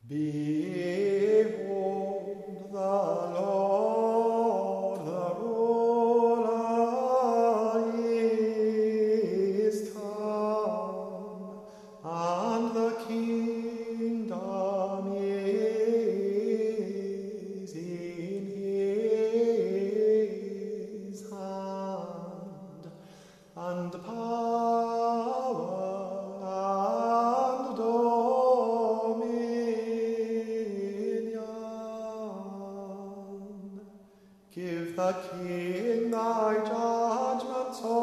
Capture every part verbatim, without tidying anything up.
Behold, the Lord, the ruler is come, and the kingdom is in his hand, and power and dominion. Give the King thy judgments, O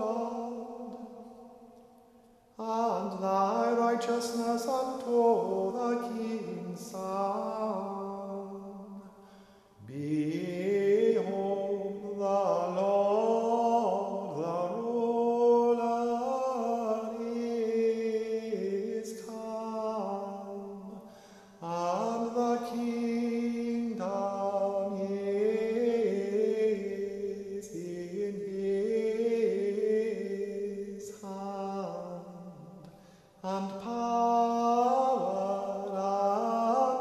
God, and thy righteousness unto the King's son. Behold, the Lord, the ruler is come, and the kingdom is in his hand, and power and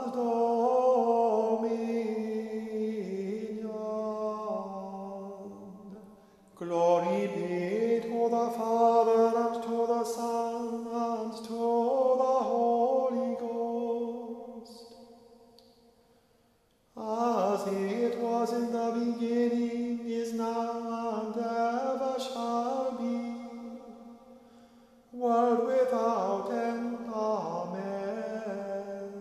dominion. Glory be to the Father, and to the Son, and to the Holy Ghost, as it was in the beginning, is now, and ever shall be, world without end. Amen.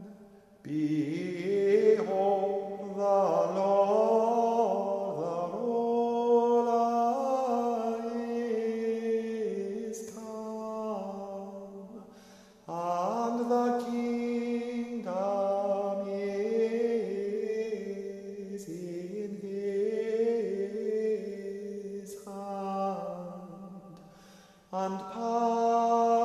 Behold, the Lord, the ruler is come, and the kingdom is in his hand, and power